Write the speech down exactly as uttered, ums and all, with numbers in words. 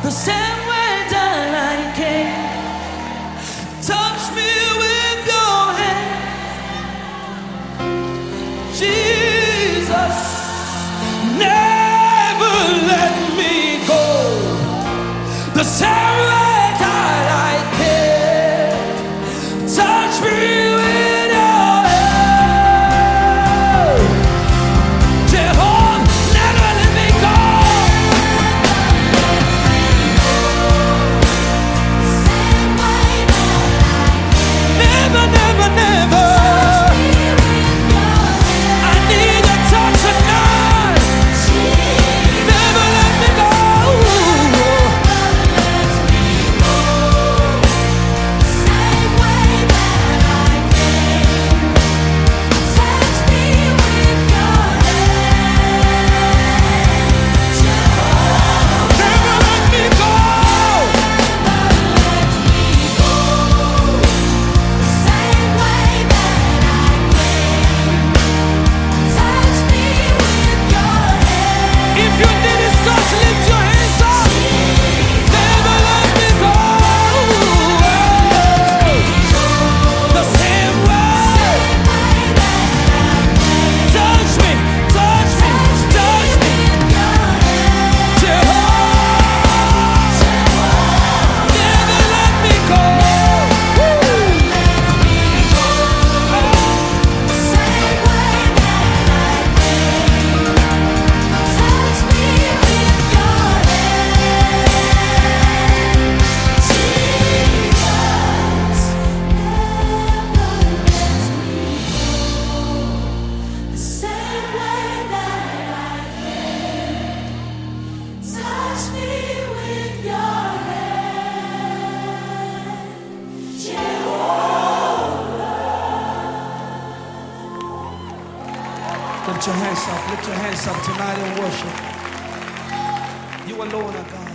the same way that I came. Touch me with your hand, Jesus. Never let me go. The same way that I came. Touch me with your hand, Jehovah. Never let me go. Never, never, never. I need a touch tonight. Never let me go. Never let me go. If you did it, such lift your hands up. Never let me go. The same way. Touch me, touch me, touch me. Jehovah, never let me go. Lift your hands up, lift your hands up tonight in worship. You alone are God.